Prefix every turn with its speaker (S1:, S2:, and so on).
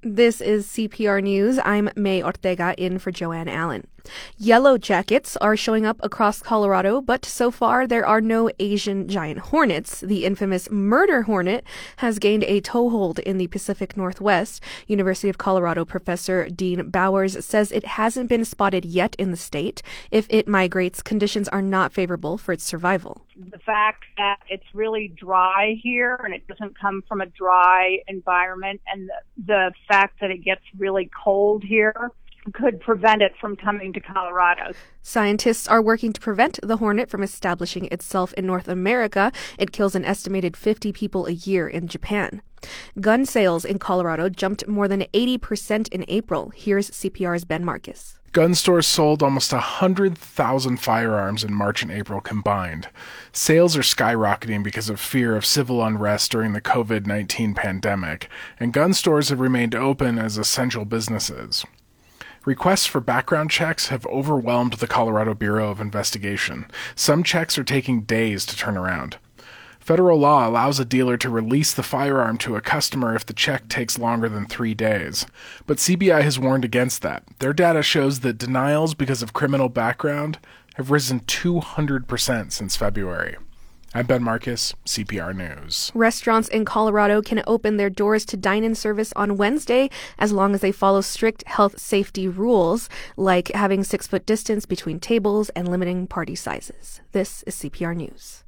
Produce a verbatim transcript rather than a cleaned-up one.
S1: This is C P R News. I'm May Ortega in for Joanne Allen. Yellow jackets are showing up across Colorado, but so far there are no Asian giant hornets. The infamous murder hornet has gained a toehold in the Pacific Northwest. University of Colorado professor Dean Bowers says it hasn't been spotted yet in the state. If it migrates, conditions are not favorable for its survival.
S2: The fact that it's really dry here and it doesn't come from a dry environment, and the, the fact that it gets really cold here could prevent it from coming to Colorado.
S1: Scientists are working to prevent the hornet from establishing itself in North America. It kills an estimated fifty people a year in Japan. Gun sales in Colorado jumped more than eighty percent in April. Here's C P R's Ben Marcus.
S3: Gun stores sold almost one hundred thousand firearms in March and April combined. Sales are skyrocketing because of fear of civil unrest during the covid nineteen pandemic, and gun stores have remained open as essential businesses. Requests for background checks have overwhelmed the Colorado Bureau of Investigation. Some checks are taking days to turn around. Federal law allows a dealer to release the firearm to a customer if the check takes longer than three days. But C B I has warned against that. Their data shows that denials because of criminal background have risen two hundred percent since February. I'm Ben Marcus, C P R News.
S1: Restaurants in Colorado can open their doors to dine-in service on Wednesday as long as they follow strict health safety rules, like having six-foot distance between tables and limiting party sizes. This is C P R News.